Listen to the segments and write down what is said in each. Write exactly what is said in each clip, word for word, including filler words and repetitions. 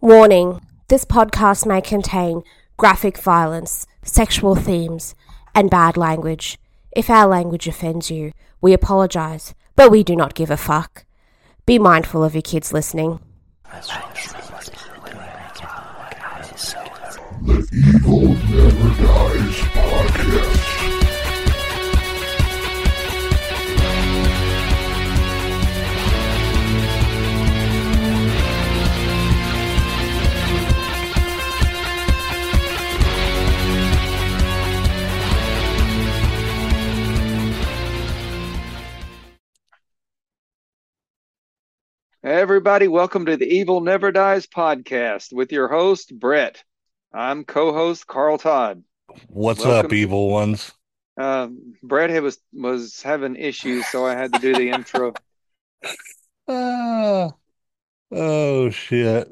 Warning: this podcast may contain graphic violence, sexual themes, and bad language. If our language offends you, we apologize, but we do not give a fuck. Be mindful of your kids listening. The Evil Never Dies podcast. Hey everybody, welcome to the Evil Never Dies podcast with your host, Brett. I'm co-host Carl Todd. What's Welcome up, to- evil ones? Uh, Brett had- was was having issues, so I had to do the intro. Ah, oh shit.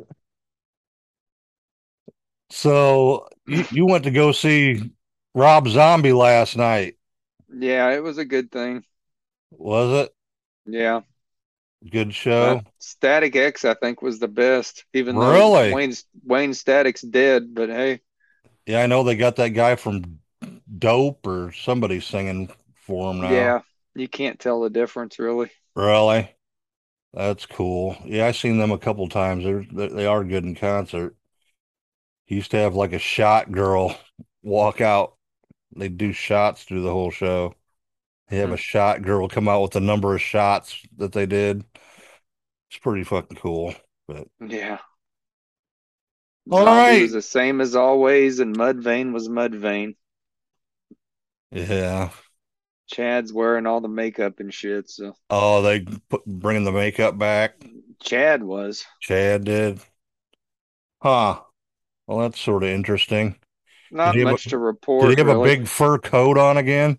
So you, you went to go see Rob Zombie last night, Yeah, it was a good thing. was it? Yeah, Good show. uh, Static X I think was the best, even Really? though Wayne's Wayne Static's dead. But hey, Yeah, I know they got that guy from Dope or somebody singing for him now. yeah, you can't tell the difference really. Really? That's cool. Yeah, I've seen them a couple times. They're, they they are good in concert. He used to have like a shot girl walk out. They do shots through the whole show. They have Hmm. a shot girl come out with the number of shots that they did. It's pretty fucking cool. But Yeah, all Zombie right. was the same as always, and Mudvayne was Mudvayne. Yeah. Chad's wearing all the makeup and shit, so Oh, they put bringing the makeup back. Chad was. Chad did. Huh. Well, that's sort of interesting. Did Not he have much a, to did report, he have a really. big fur coat on again?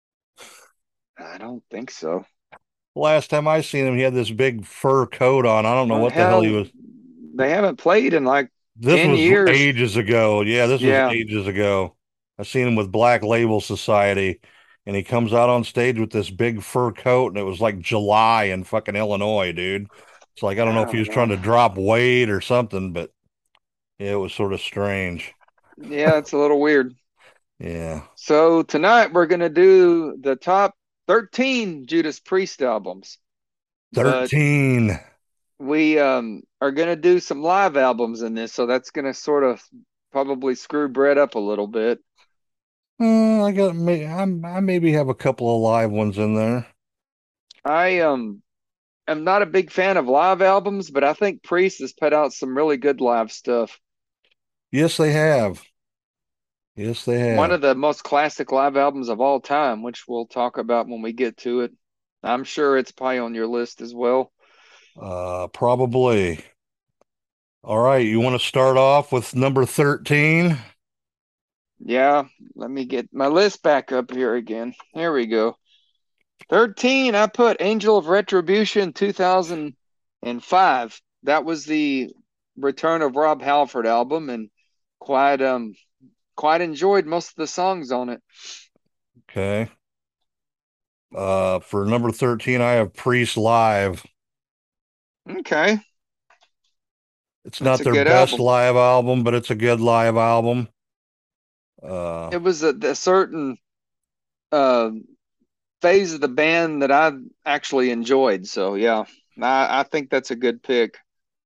I don't think so. Last time I seen him, he had this big fur coat on. I don't know Well, what the hell he hell, was. they haven't played in like This ten was years. ages ago. Yeah, this was Yeah. ages ago. I seen him with Black Label Society, and he comes out on stage with this big fur coat, and it was like July in fucking Illinois, dude. It's like I don't know I if he don't was trying know. to drop weight or something, but yeah, it was sort of strange. Yeah, it's a little weird. Yeah. So tonight we're gonna do the top thirteen Judas Priest albums, but thirteen. we um are gonna do some live albums in this, so that's gonna sort of probably screw Brett up a little bit. Uh, I got may I'm, I maybe have a couple of live ones in there. I um am not a big fan of live albums, but I think Priest has put out some really good live stuff. Yes, they have. Yes, they One have. of the most classic live albums of all time, which we'll talk about when we get to it. I'm sure it's probably on your list as well. Uh, probably. All right, you want to start off with number thirteen? Yeah, let me get my list back up here again. Here we go. thirteen, I put Angel of Retribution two thousand five. That was the Return of Rob Halford album, and quite um quite enjoyed most of the songs on it. Okay. Uh, for number thirteen, I have Priest Live. Okay. It's That's not a their good best album. live album, but it's a good live album. Uh, It was a, a certain uh, phase of the band that I actually enjoyed. So yeah, I, I think that's a good pick.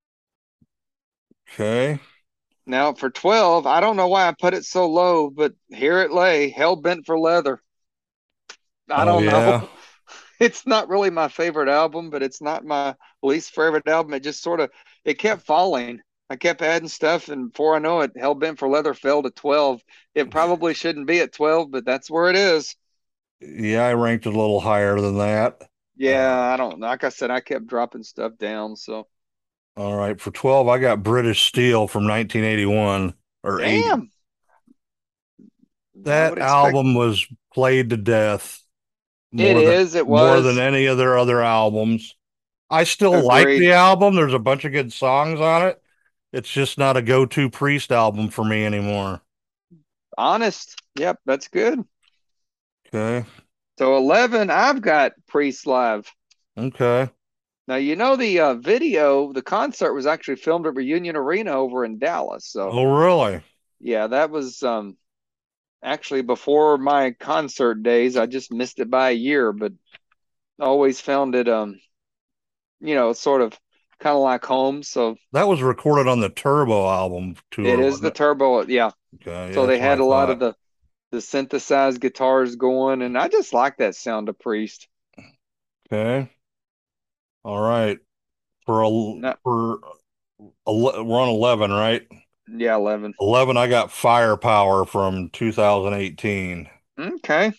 okay. Now for twelve, I don't know why I put it so low, but here it lay, Hell Bent for Leather. I Oh don't know. yeah. It's not really my favorite album, but it's not my least favorite album. It just sort of it kept falling. I kept adding stuff, and before I know it, Hell Bent for Leather fell to twelve. It probably shouldn't be at twelve, but that's where it is. Yeah, I ranked it a little higher than that. Yeah, Uh, I don't know. Like I said, I kept dropping stuff down. So all right, for twelve, I got British Steel from nineteen eighty-one or eighty. damn, I would That expect album was played to death it more than is. It more than was any of their other albums. I still like agreed. the album. There's a bunch of good songs on it. It's just not a go-to Priest album for me anymore. Honest. Yep, that's good. Okay. So eleven, I've got Priest Live. Okay. Now you know the uh, video, the concert was actually filmed at Reunion Arena over in Dallas. So Oh, really? yeah, that was um actually before my concert days. I just missed it by a year, but always found it um you know sort of kind of like home. So That was recorded on the Turbo album it tour, is wasn't the it? turbo, yeah. Okay, yeah, So they that's what had I a lot of thought. the the synthesized guitars going, and I just like that sound of Priest. Okay. All right. For a No, for ele- we're on eleven, right? yeah, eleven. eleven, I got Firepower from two thousand eighteen. Okay,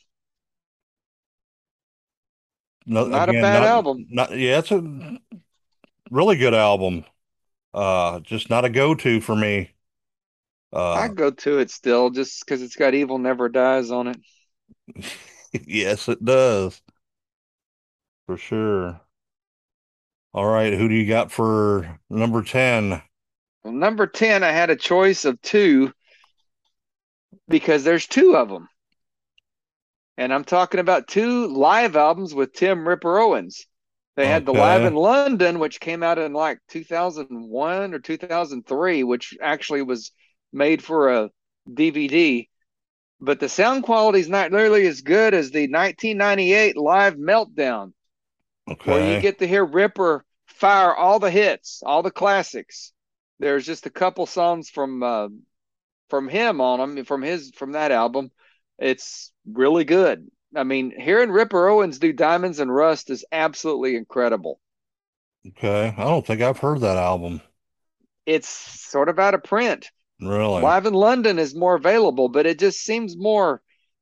No, not a again, bad not album. not yeah, it's a really good album. Uh, just not a go-to for me. I Uh, go to it still just because it's got Evil Never Dies on it. yes, it does for sure. All right, who do you got for number ten? Well, number ten, I had a choice of two because there's two of them. And I'm talking about two live albums with Tim Ripper Owens. They had the Live in Okay, London, which came out in like two thousand one or two thousand three, which actually was made for a D V D. But the sound quality is not nearly as good as the nineteen ninety-eight Live Meltdown, where you okay, get to hear Ripper fire all the hits, all the classics. There's just a couple songs from uh, from him on them from his from that album. It's really good. I mean, hearing Ripper Owens do Diamonds and Rust is absolutely incredible. okay. I don't think I've heard that album. It's sort of out of print. Really? Live in London is more available, but it just seems more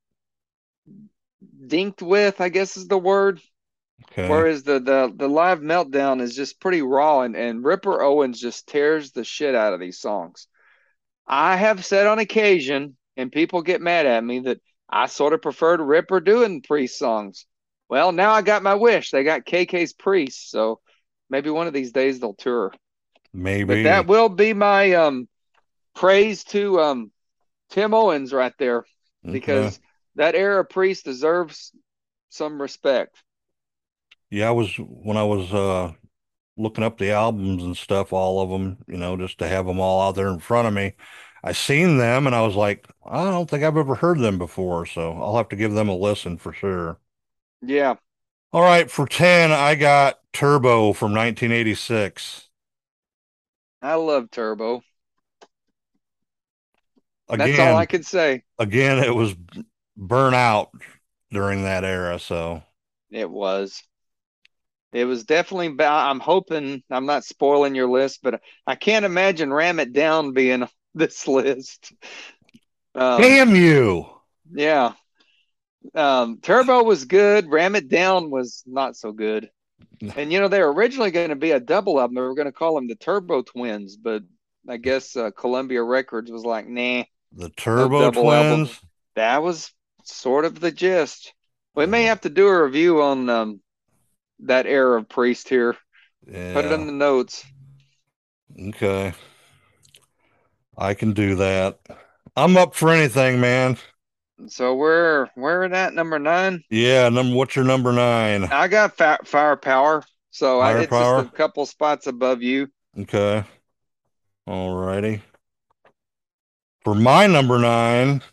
dinked with, I guess is the word. Okay, Whereas the the the live meltdown is just pretty raw, and, and Ripper Owens just tears the shit out of these songs. I have said on occasion, and people get mad at me, that I sort of preferred Ripper doing Priest songs. Well, now I got my wish. They got K K's Priest, so maybe one of these days they'll tour. But that maybe. will be my um praise to um Tim Owens right there, Okay. because that era Priest deserves some respect. Yeah, I was when I was uh looking up the albums and stuff, all of them, you know, just to have them all out there in front of me. I seen them and I was like, I don't think I've ever heard them before, so I'll have to give them a listen for sure. Yeah, All right, for ten, I got Turbo from nineteen eighty-six. I love Turbo. That's all I Again, could say. again, it was burnout during that era, so It was. It was definitely. I'm hoping I'm not spoiling your list, but I can't imagine Ram It Down being on this list. Um, damn you. yeah. Um, Turbo was good. Ram It Down was not so good. And you know they were originally going to be a double album. They were going to call them the Turbo Twins, but I guess uh, Columbia Records was like, "Nah, The no Turbo double album." Twins. That was sort of the gist. We may Uh, have to do a review on um, that era of Priest here. Put it in yeah, the notes. okay. I can do that. I'm up for anything, man. So we're we're at number nine. Yeah, number what's your number nine? I got fa- firepower, so I, it's just Firepower? a couple spots above you. Okay. All righty. For my number nine,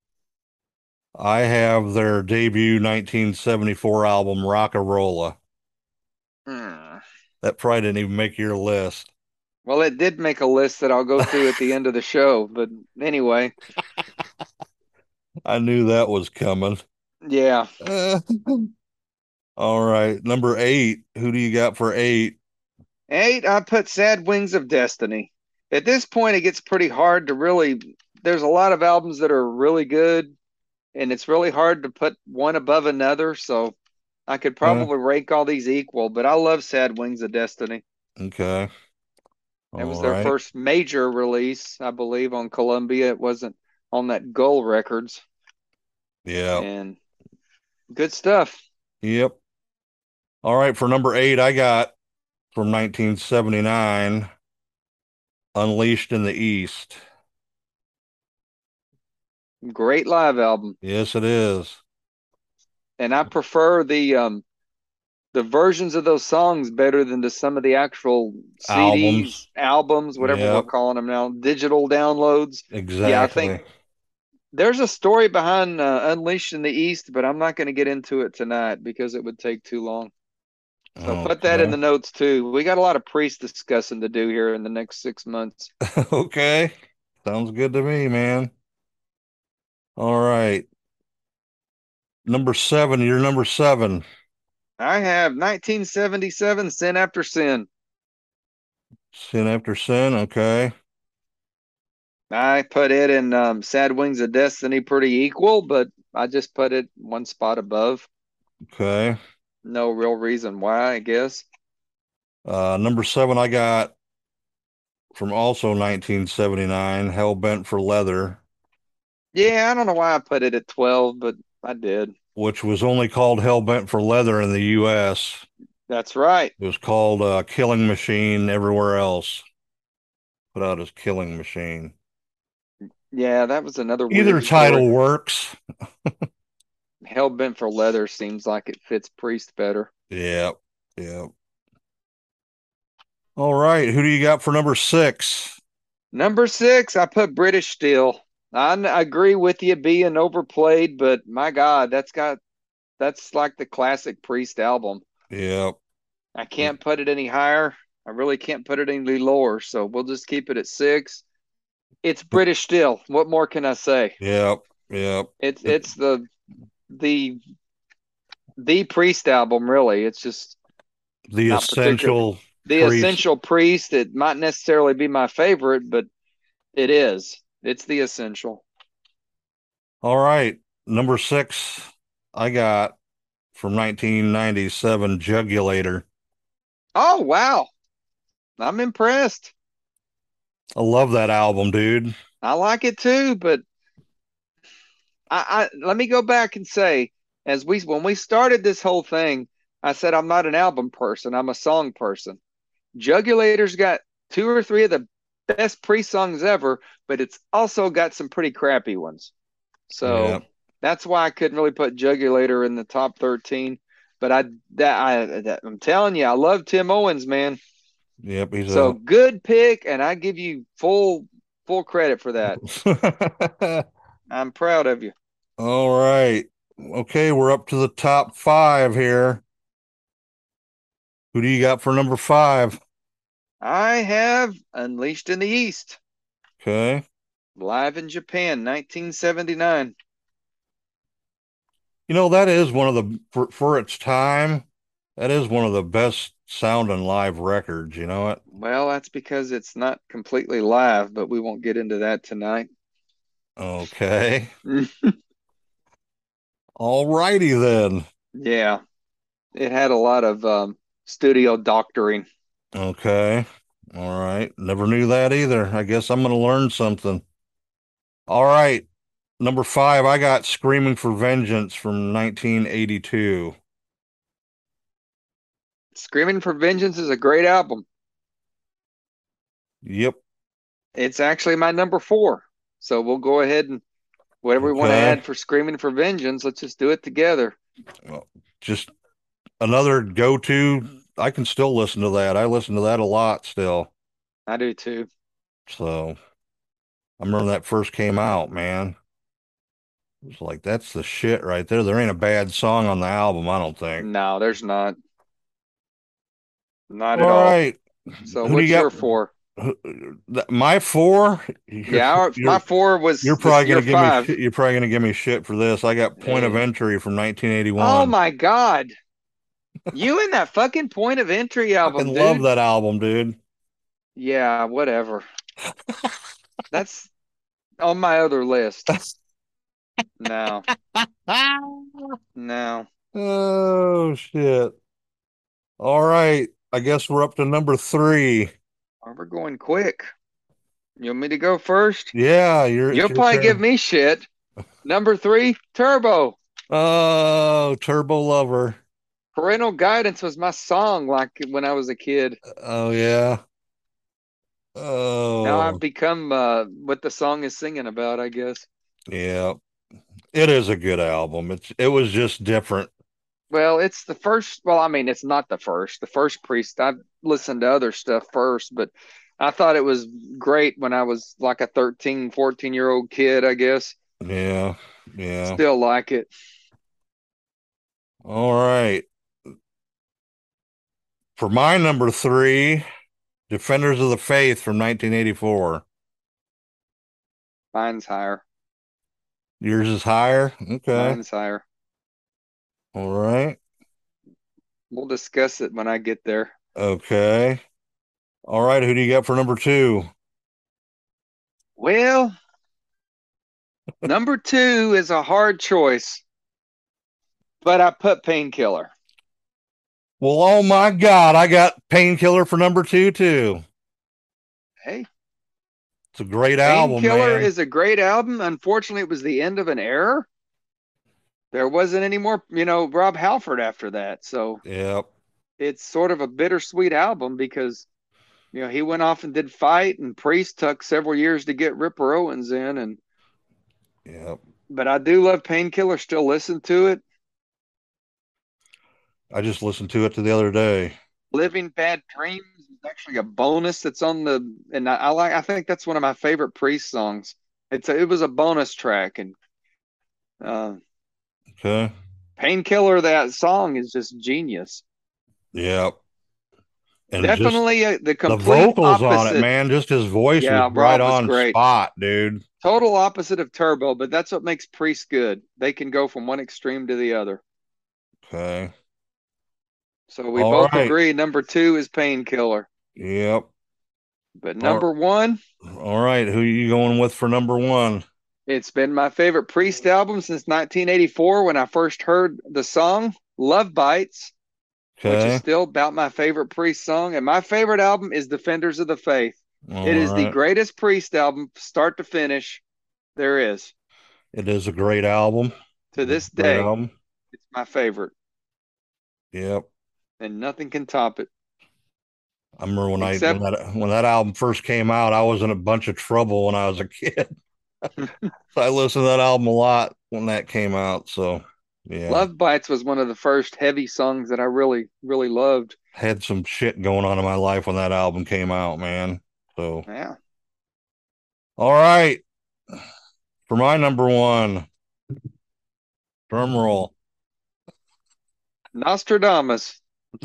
I have their debut nineteen seventy-four album Rockarola. Hmm. That probably didn't even make your list. Well, it did make a list that I'll go through at the end of the show, but anyway, I knew that was coming. yeah. Uh, all right. Number eight. Who do you got for eight? Eight, I put Sad Wings of Destiny. At this point, it gets pretty hard to really. There's a lot of albums that are really good, and it's really hard to put one above another. So I could Uh, probably rank all these equal, but I love Sad Wings of Destiny. okay. It was All their right. first major release, I believe, on Columbia. It wasn't on that Gull Records, Yeah. and good stuff. Yep. All right. For number eight, I got from nineteen seventy-nine Unleashed in the East. Great live album, Yes, it is. and I prefer the um the versions of those songs better than to some of the actual C Ds, Albums. albums, whatever we're Yep, calling them now, digital downloads. Yeah, I think exactly. there's a story behind uh, Unleashed in the East, but I'm not going to get into it tonight because it would take too long. So put that in Okay. the notes too. We got a lot of priest discussing to do here in the next six months. Okay. Sounds good to me, man. All right. Number seven, you're number seven. I have nineteen seventy-seven Sin After Sin. Sin After Sin. Okay. I put it in um, Sad Wings of Destiny pretty equal, but I just put it one spot above. Okay. No real reason why, I guess. Uh, number seven, I got from also nineteen seventy-nine, Hell Bent for Leather, Yeah, I don't know why I put it at twelve, but I did. which was only called Hell Bent for Leather in the U S. That's right. It was called uh, Killing Machine everywhere else. Put out as Killing Machine. Yeah, that was another Either weird story. title works. Hell Bent for Leather seems like it fits Priest better. Yep. Yep. All right. Who do you got for number six? Number six, I put British Steel. I n- agree with you being overplayed, but my God, that's got that's like the classic Priest album. Yep. I can't put it any higher. I really can't put it any lower, so we'll just keep it at six. It's British Steel. What more can I say? Yep. Yep. It's it's the the the Priest album, really. It's just The not particular. essential The priest. Essential Priest. It might necessarily be my favorite, but it is. It's the essential. All right. Number six, I got from nineteen ninety-seven, Jugulator. Oh wow, I'm impressed. I love that album, dude. I like it too, but I, I let me go back and say, as we when we started this whole thing, I said I'm not an album person. I'm a song person. Jugulator's got two or three of the best pre songs ever, but it's also got some pretty crappy ones. So Yeah. that's why I couldn't really put Jugulator in the top thirteen. But I that I that, I'm telling you, I love Tim Owens, man. Yep. He's So a. good pick, and I give you full full credit for that. I'm proud of you. All right. Okay. We're up to the top five here. Who do you got for number five? I have Unleashed in the East, Okay. live in Japan, nineteen seventy-nine. You know, that is one of the, for, for its time, that is one of the best sounding live records. You know it? Well, that's because it's not completely live, but we won't get into that tonight. Okay. All righty then. Yeah, it had a lot of um, studio doctoring. Okay. All right. Never knew that either. I guess I'm going to learn something. All right. Number five, I got Screaming for Vengeance from nineteen eighty-two. Screaming for Vengeance is a great album. Yep. It's actually my number four. So we'll go ahead and whatever we want to Okay. add for Screaming for Vengeance, let's just do it together. Well, just another go-to. I can still listen to that. I listen to that a lot still. I do too. So I remember that first came out, man. It was like, that's the shit right there. There ain't a bad song on the album, I don't think. No, there's not. Not at All all. right. So Who do what's you your got? four? My four? You're, Yeah, our, my you're, four was you're this probably year gonna give me five. shit. You're probably gonna give me shit for this. I got Point of Eh. Entry from Oh nineteen eighty-one. my God. You and that fucking Point of Entry Fucking album, love dude. that album, dude. Yeah, whatever. That's on my other list. No, no. Oh shit. All right. I guess we're up to number three. Oh, we're going quick. You want me to go first? Yeah, you're it's You'll your probably give turn. me shit. Number three, Turbo. Oh, Turbo Lover. Parental Guidance was my song like when I was a kid. Oh yeah. Now I've Oh become uh, what the song is singing about, I guess. yeah. It is a good album. It's it was just different. Well, it's the first. Well, I mean, it's not the first. The first Priest. I listened to other stuff first, but I thought it was great when I was like a thirteen, fourteen year old kid, I guess. Yeah, yeah. Still like it. All right. For my number three, Defenders of the Faith from nineteen eighty-four. Mine's higher. Yours is higher? Okay. Mine's higher. All right. We'll discuss it when I get there. Okay. All right. Who do you got for number two? Well, number two is a hard choice, but I put Painkiller. Well, oh my God, I got Painkiller for number two too. Hey, It's a great album, Painkiller man. is a great album. Unfortunately, it was the end of an era. There wasn't any more, you know, Rob Halford after that. So Yep. it's sort of a bittersweet album because, you know, he went off and did Fight, and Priest took several years to get Ripper Owens in. And Yep. but I do love Painkiller. Still listen to it. I just listened to it the other day. Living Bad Dreams is actually a bonus that's on the, and I, I like. I think that's one of my favorite Priest songs. It's a, it was a bonus track, and uh, Okay. Painkiller. That song is just genius. Yep. And just Definitely a, the the complete vocals on it, opposite. man. Just his voice Yeah, was right Rob was on great. spot, dude. Total opposite of Turbo, but that's what makes Priest good. They can go from one extreme to the other. Okay. So we All both right. agree number two is Painkiller. Yep. But All, number one, all right. Who are you going with for number one? it's been my favorite Priest album since nineteen eighty-four when I first heard the song Love Bites, which is Okay. still about my favorite Priest song. And my favorite album is Defenders of the Faith. All It is the right. greatest Priest album, start to finish, there is. It is a great album. To It is this a great day, album. it's my favorite, Yep. and nothing can top it. I remember when I when Except, that when that album first came out, I was in a bunch of trouble when I was a kid. So I listened to that album a lot when that came out. So yeah, Love Bites was one of the first heavy songs that I really, really loved. had some shit going on in my life when that album came out, man. So Yeah. all right, for my number one, drum roll. Nostradamus.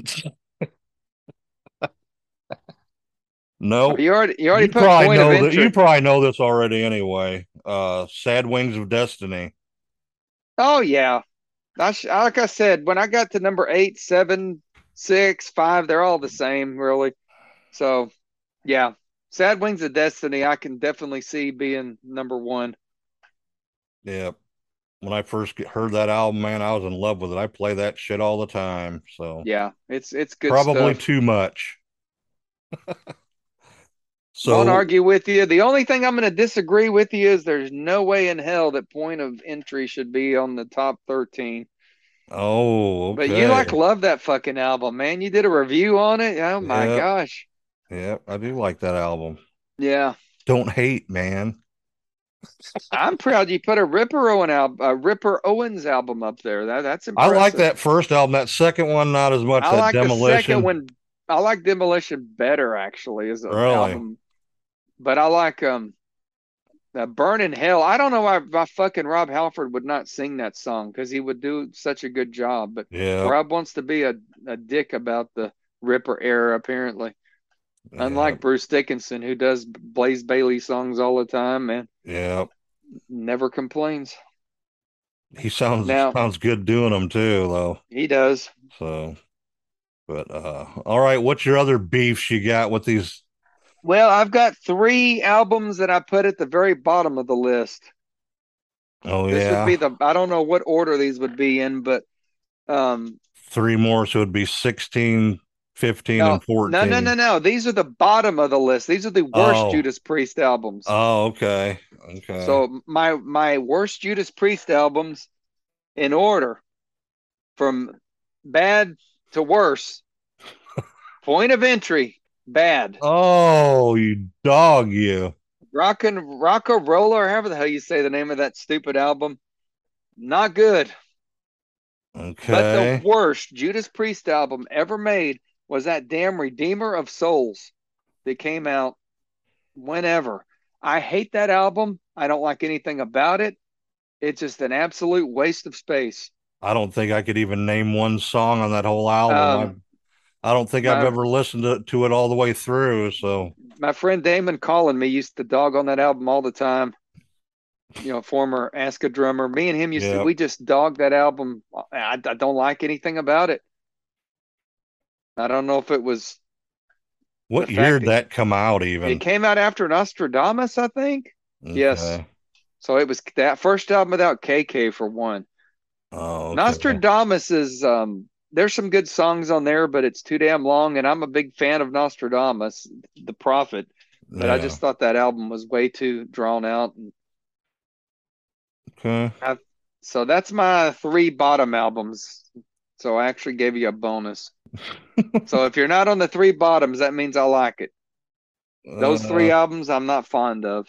No, You already you already you put probably Point of know that. You Entry. probably know this already anyway. Uh, Sad Wings of Destiny. Oh yeah. I sh- like I said, when I got to number eight, seven, six, five, they're all the same, really. So yeah. Sad Wings of Destiny, I can definitely see being number one. Yeah. When I first heard that album, man, I was in love with it. I play that shit all the time. So Yeah, it's it's good probably stuff. too much. Won't So, argue with you. The only thing I'm going to disagree with you is there's no way in hell that Point of Entry should be on the top thirteen. oh, But you like okay. love that fucking album, man. You did a review on it. Oh my Yep. gosh. Yep. I do like that album. Yeah. Don't hate, man. I'm proud you put a Ripper Owen album, a Ripper Owens album up there. That that's I like impressive. that first album. That second one, not as much. I That like the second Demolition. one. I like Demolition better actually as an Really? album. But I like um uh, Burn in Hell. I don't know why, why fucking Rob Halford would not sing that song because he would do such a good job. But Yeah. Rob wants to be a, a dick about the Ripper era, apparently. Yeah. Unlike Bruce Dickinson, who does Blaze Bailey songs all the time, man. Yeah. Never complains. He sounds Now, sounds good doing them too, though. he does. So, but uh, all right. What's your other beefs you got with these? Well, I've got three albums that I put at the very bottom of the list. Oh This would yeah, be the, I don't know what order these would be in, but um, three more, so it'd be sixteen, fifteen, no, and no, no, no, fourteen. no. These are the bottom of the list. These are the worst Oh, Judas Priest albums. oh, okay, okay. So my my worst Judas Priest albums in order from bad to worse. Point of Entry, bad. Oh, you dog, you. Rock and Rocco Roller, however the hell you say the name of that stupid album, not good. But the Okay. worst Judas Priest album ever made was that damn Redeemer of Souls that came out whenever. I hate that album. I don't like anything about it. It's just an absolute waste of space. I don't think I could even name one song on that whole album. I Um, I don't think I've my ever listened to, to it all the way through. So my friend Damon Collin me used to dog on that album all the time. You know, former Aska drummer. Me and him used to yeah. we just dogged that album. I, I don't like anything about it. I don't know if it was the What year fact did that that come out it even? came out after Nostradamus, I think. Yes. Okay. So it was that first album without K K for one. Oh, okay. Nostradamus is um there's some good songs on there, but it's too damn long, and I'm a big fan of Nostradamus, the prophet. But I Yeah. just thought that album was way too drawn out. And Okay. I, so that's my three bottom albums. So I actually gave you a bonus. So if you're not on the three bottoms, that means I like it. Those three Uh, albums I'm not fond of.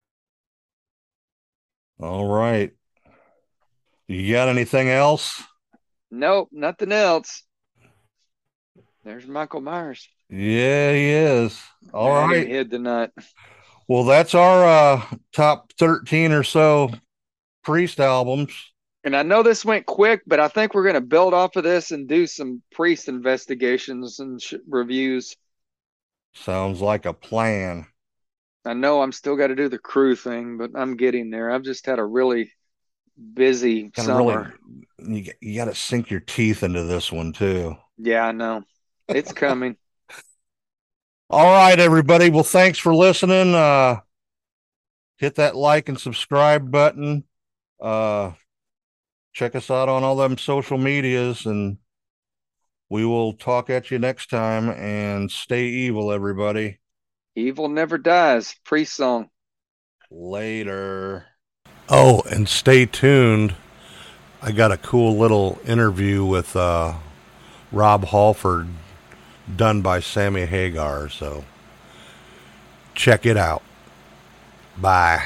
all right. You got anything else? Nope, nothing else. There's Michael Myers. Yeah, he is. All I had him right. hid tonight. Well, that's our uh top thirteen or so Priest albums. And I know this went quick, but I think we're going to build off of this and do some priest investigations and sh- reviews. Sounds like a plan. I know I'm still got to do the crew thing, but I'm getting there. I've just had a really busy Gotta really, summer. you, you got to sink your teeth into this one too. Yeah, I know. It's coming. All right, everybody. Well, thanks for listening. Uh, hit that like and subscribe button. Uh, check us out on all them social medias, and we will talk at you next time. And stay evil, everybody. Evil never dies. Priest song. Later. Oh, and stay tuned. I got a cool little interview with uh, Rob Halford done by Sammy Hagar, so check it out. Bye.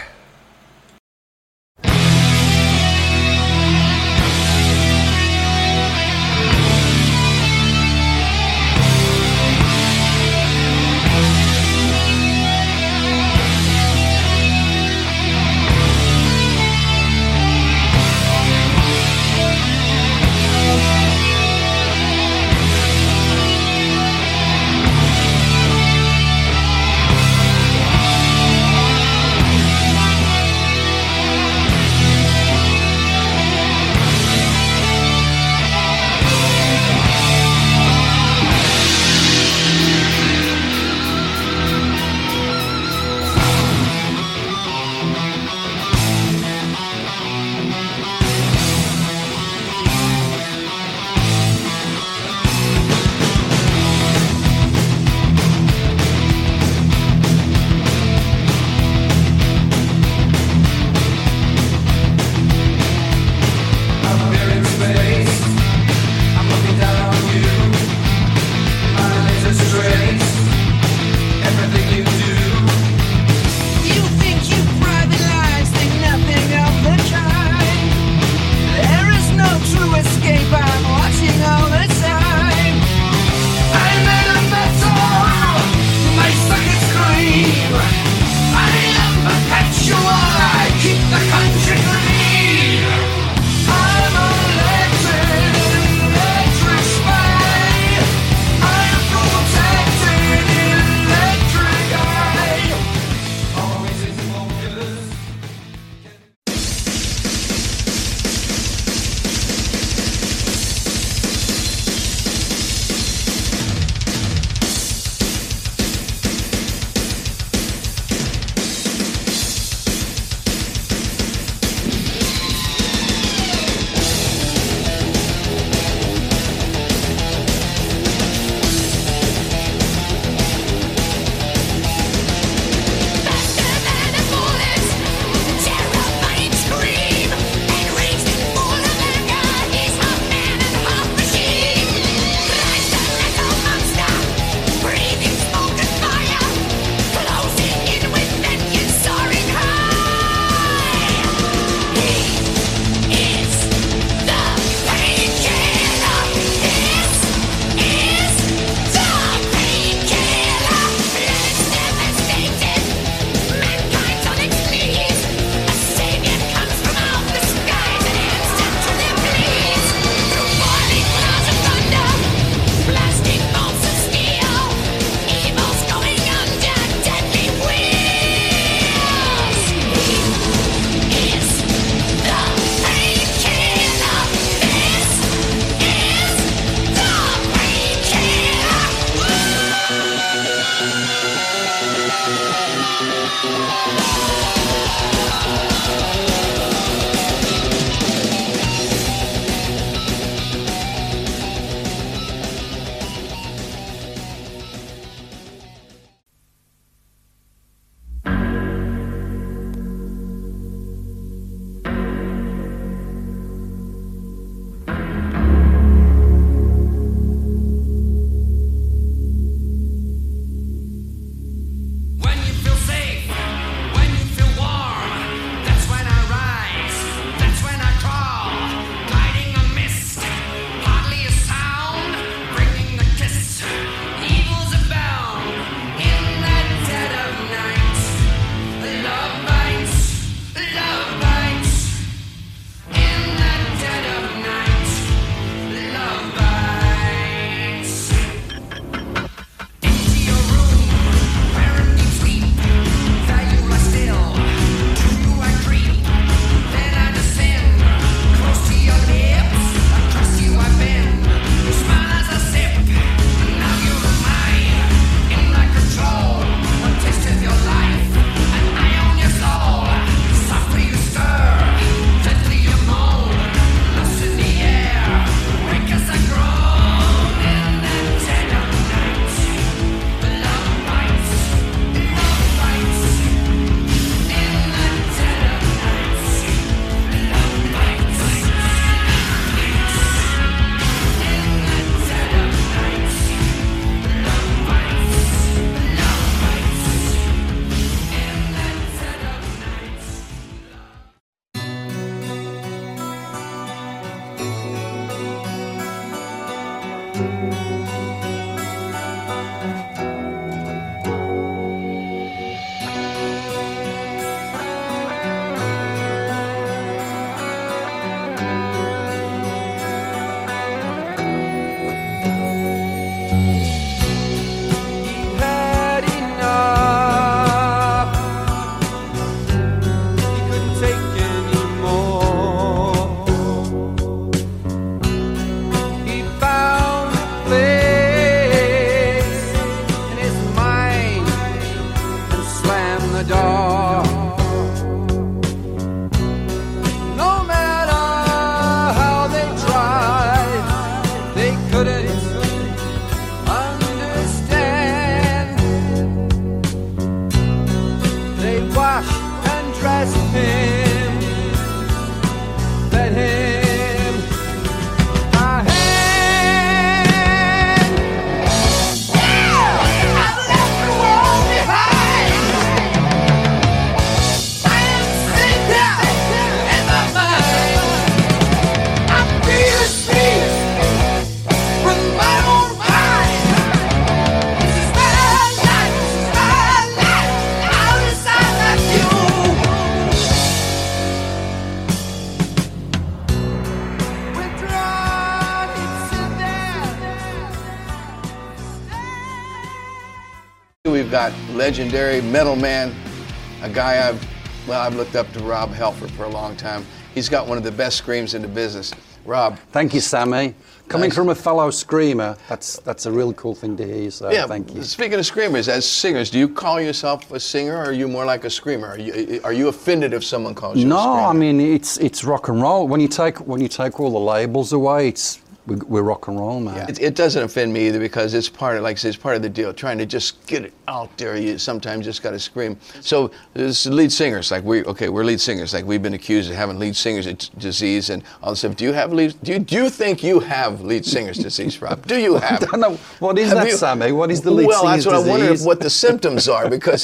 We've got legendary metal man, a guy I've, well, I've looked up to Rob Halford for a long time. He's got one of the best screams in the business. Rob. Thank you, Sammy. Coming Nice. from a fellow screamer, that's that's a real cool thing to hear, so Yeah, thank you. Speaking of screamers, as singers, do you call yourself a singer or are you more like a screamer? Are you, are you offended if someone calls you No, a screamer? I mean, it's it's rock and roll. When you take when you take all the labels away, it's we- we're rock and roll, man. Yeah. It, it doesn't offend me either because it's part of, like I said, it's part of the deal. Trying to just get it out there, you sometimes just got to scream. So this lead singers, like we, okay, we're lead singers. Like we've been accused of having lead singers disease and all this stuff. Do you have lead? Do you, do you think you have lead singers disease, Rob? Do you have? I don't know. What is Have that, you- Sammy? What is the lead Well, singer's that's what I wonder if, disease? what the symptoms are because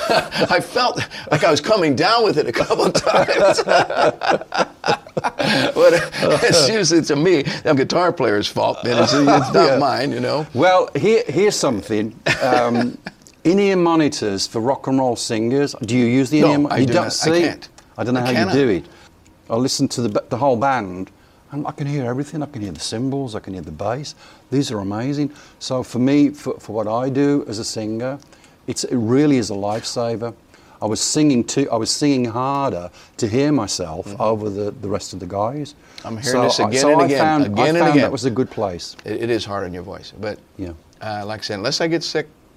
I felt like I was coming down with it a couple of times. But it's usually to me, the guitar player's fault. And it's, it's not Yeah. mine, you know. Well, here, here's something. Um, in-ear monitors for rock and roll singers. Do you use the No, in-ear? I you do don't not. I see. can't. I don't know I how cannot. you do it. I listen to the b- the whole band, and I can hear everything. I can hear the cymbals. I can hear the bass. These are amazing. So for me, for, for what I do as a singer, it's it really is a lifesaver. I was singing too. I was singing harder to hear myself Mm-hmm. over the, the rest of the guys. I'm hearing this I- again so and I again, found, again I and found again. that was a good place. It, it is hard on your voice, but Yeah. uh, like I said, unless I get sick,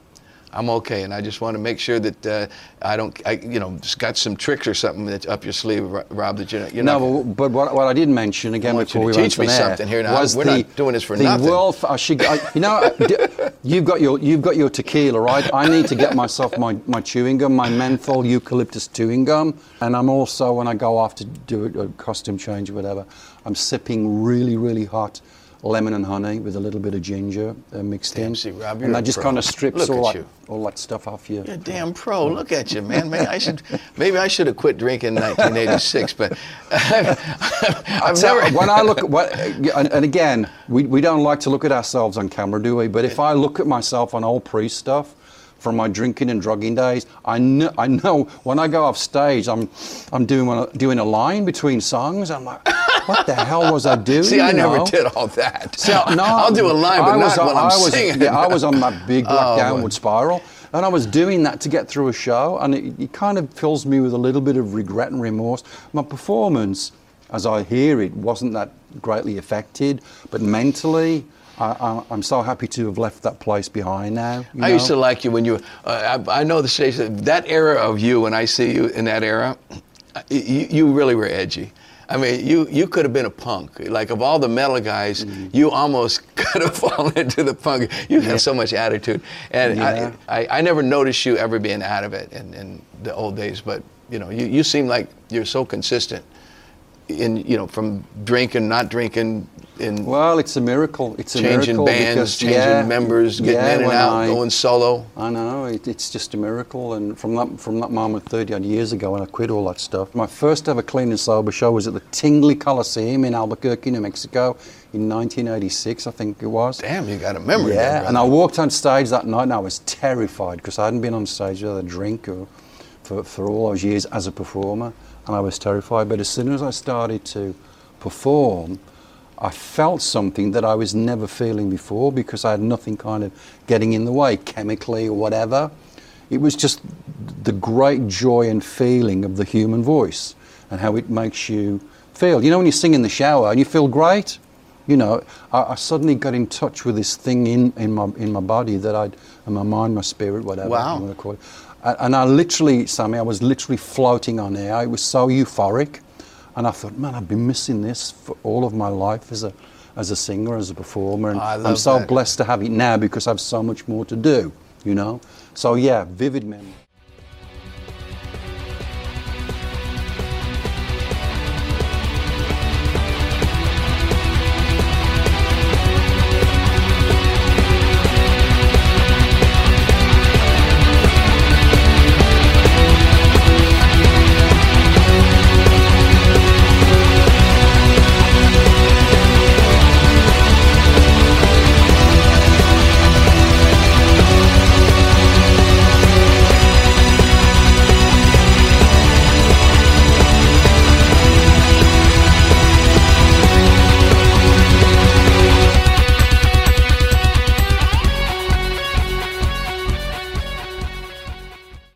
I'm okay, and I just want to make sure that uh, I don't, I, you know, just got some tricks or something that's up your sleeve, Rob. That you're, you're no, not. but, but what, what I did mention again I want before you we to went teach me on air something here. Now was we're the, not doing this for the nothing. World, I should, I, you know, you've got your you've got your tequila, right? I need to get myself my, my chewing gum, my menthol eucalyptus chewing gum, and I'm also, when I go off to do a, a costume change or whatever, I'm sipping really really hot lemon and honey with a little bit of ginger uh, mixed Damn, in, see, Rob, you're and a that just pro. kind of strips Look all at that you. all that stuff off you. You're a damn pro. Look at you, man. Maybe I should, maybe I should have quit drinking in nineteen eighty-six. But I've, I've So never. when I look at what, and, and again, we, we don't like to look at ourselves on camera, do we? But if I look at myself on old pre stuff from my drinking and drugging days, I know, I know when I go off stage, I'm I'm doing a, doing a line between songs. I'm like, what the hell was I doing? See, I you never know? did all that. So, no, I'll do a line, but I was not on, when I'm I was, singing. Yeah, I was on that big black Oh, downward boy. spiral, and I was doing that to get through a show, and it, it kind of fills me with a little bit of regret and remorse. My performance, as I hear it, wasn't that greatly affected, but mentally, I, I, I'm so happy to have left that place behind now. you I know? used to like you when you. Uh, I, I know the stage. That era of you, when I see you in that era, you, you really were edgy. I mean, you, you could have been a punk. Like, of all the metal guys, mm-hmm. you almost could have fallen into the punk. You had yeah. so much attitude. And yeah. I, I, I never noticed you ever being out of it in, in the old days. But, you know, you, you seem like you're so consistent in, you know, from drinking, not drinking. In well, it's a miracle. It's a changing miracle bands, because, changing yeah, members, getting yeah, in and when out, I, going solo. I know, it, it's just a miracle. And from that from that moment thirty odd years ago when I quit all that stuff, my first ever clean and sober show was at the Tingley Coliseum in Albuquerque, New Mexico in nineteen eighty-six, I think it was. Damn, you got a memory. Yeah, there, and I walked on stage that night and I was terrified because I hadn't been on stage with a drink or for, for all those years as a performer, and I was terrified. But as soon as I started to perform, I felt something that I was never feeling before because I had nothing kind of getting in the way, chemically or whatever. It was just the great joy and feeling of the human voice and how it makes you feel. You know when you sing in the shower and you feel great? You know, I, I suddenly got in touch with this thing in, in my in my body that I'd, in my mind, my spirit, whatever wow. you want to call it. And, and I literally, Sammy, I was literally floating on air. It was so euphoric. And I thought, man, I've been missing this for all of my life as a as a singer, as a performer. And I love I'm so that. blessed to have it now because I have so much more to do, you know. So, yeah, vivid memory.